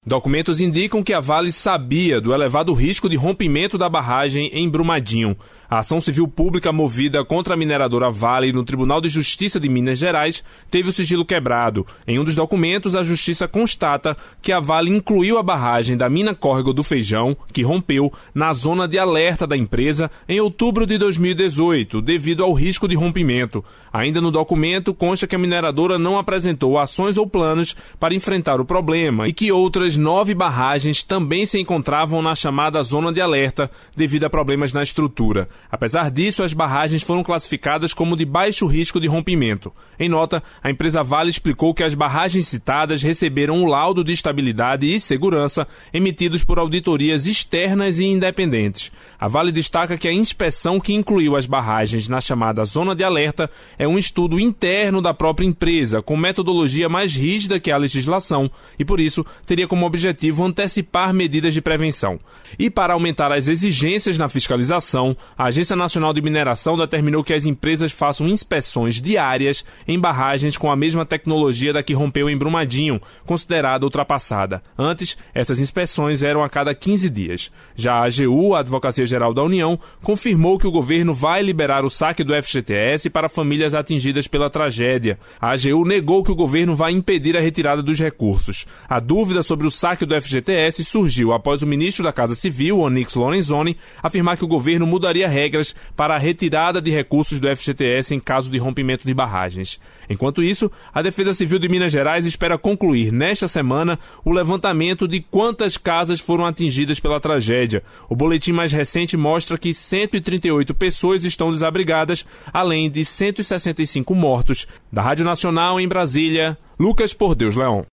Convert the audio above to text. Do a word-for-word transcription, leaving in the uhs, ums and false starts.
Documentos indicam que a Vale sabia do elevado risco de rompimento da barragem em Brumadinho. A ação civil pública movida contra a mineradora Vale no Tribunal de Justiça de Minas Gerais teve o sigilo quebrado. Em um dos documentos, a Justiça constata que a Vale incluiu a barragem da mina Córrego do Feijão, que rompeu, na zona de alerta da empresa em outubro de dois mil e dezoito, devido ao risco de rompimento. Ainda no documento, consta que a mineradora não apresentou ações ou planos para enfrentar o problema e que outras nove barragens também se encontravam na chamada zona de alerta devido a problemas na estrutura. Apesar disso, as barragens foram classificadas como de baixo risco de rompimento. Em nota, a empresa Vale explicou que as barragens citadas receberam o laudo de estabilidade e segurança emitidos por auditorias externas e independentes. A Vale destaca que a inspeção que incluiu as barragens na chamada zona de alerta é um estudo interno da própria empresa, com metodologia mais rígida que a legislação e, por isso, teria como objetivo antecipar medidas de prevenção. E para aumentar as exigências na fiscalização, a Agência Nacional de Mineração determinou que as empresas façam inspeções diárias em barragens com a mesma tecnologia da que rompeu em Brumadinho, considerada ultrapassada. Antes, essas inspeções eram a cada quinze dias. Já a AGU, a Advocacia Geral da União, confirmou que o governo vai liberar o saque do F G T S para famílias atingidas pela tragédia. A AGU negou que o governo vai impedir a retirada dos recursos. A dúvida sobre o saque do F G T S surgiu após o ministro da Casa Civil, Onyx Lorenzoni, afirmar que o governo mudaria regras para a retirada de recursos do F G T S em caso de rompimento de barragens. Enquanto isso, a Defesa Civil de Minas Gerais espera concluir nesta semana o levantamento de quantas casas foram atingidas pela tragédia. O boletim mais recente mostra que cento e trinta e oito pessoas estão desabrigadas, além de cento e sessenta e cinco mortos. Da Rádio Nacional em Brasília, Lucas Por Deus Leão.